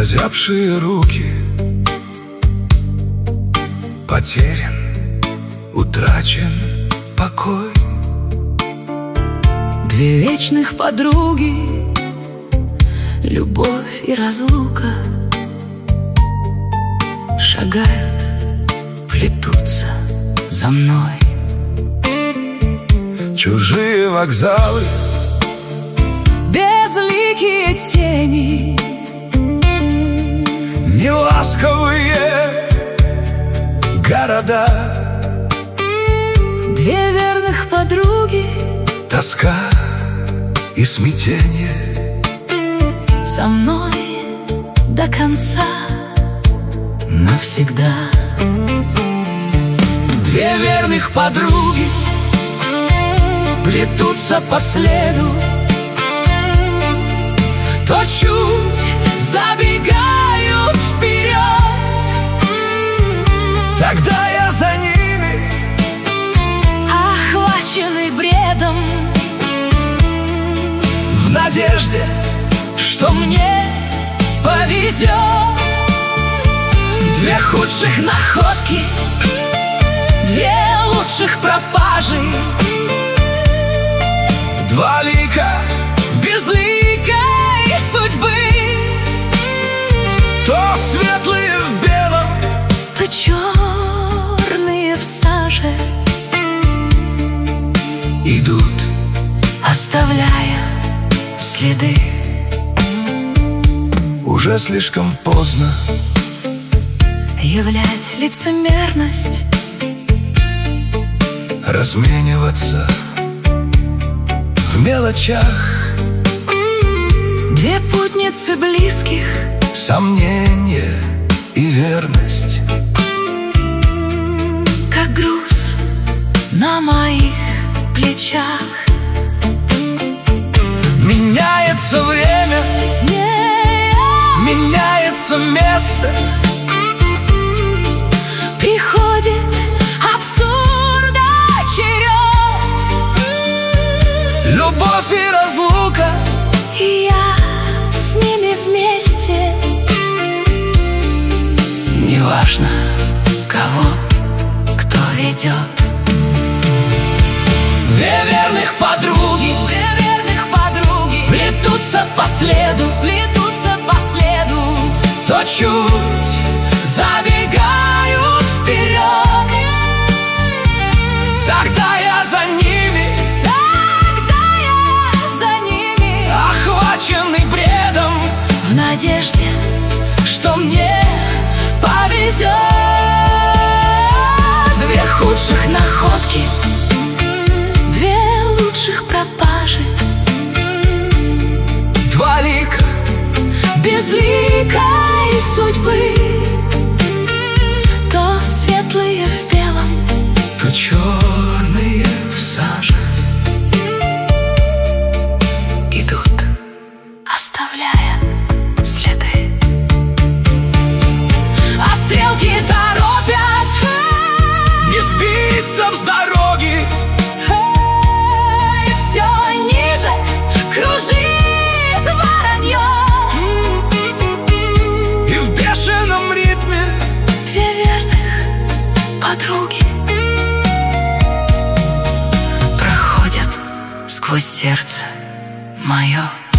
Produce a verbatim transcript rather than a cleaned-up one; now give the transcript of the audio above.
озябшие руки. Потерян, утрачен покой. Две вечных подруги, любовь и разлука, шагают, плетутся за мной. Чужие вокзалы, безликие тени, неласковые города. Две верных подруги, тоска и смятение, со мной до конца, навсегда. Две верных подруги плетутся по следу, то чуть забегают вперед. Тогда я за ними, охваченный бредом, в надежде, что мне повезет. Две худших находки, две лучших пропажи, два лика безликой судьбы. То светлые в белом, то черные в саже, идут, оставляя следы. Уже слишком поздно являть лицемерность, размениваться в мелочах. Две путницы близких, сомнение и верность, как груз на моих плечах. Меняется время, меняется место, приходит абсурда черед. любовь и разлука, и я с ними вместе. Неважно, кого, кто ведет. две верных подруги, Две верных подруги плетутся по следу, плетутся по следу, то чуть забегают вперед. Тогда я за ними, тогда я за ними, охваченный бредом, в надежде, что мне повезет. Две худших находки, две лучших пропажи, два лика безликой судьбы, то светлые в белом, то черные в саже, идут, оставляя следы. А стрелки торопят, не сбиться с дороги, эй, все ниже кружит воронье. и в бешеном ритме Две верных подруги проходят сквозь сердце мое.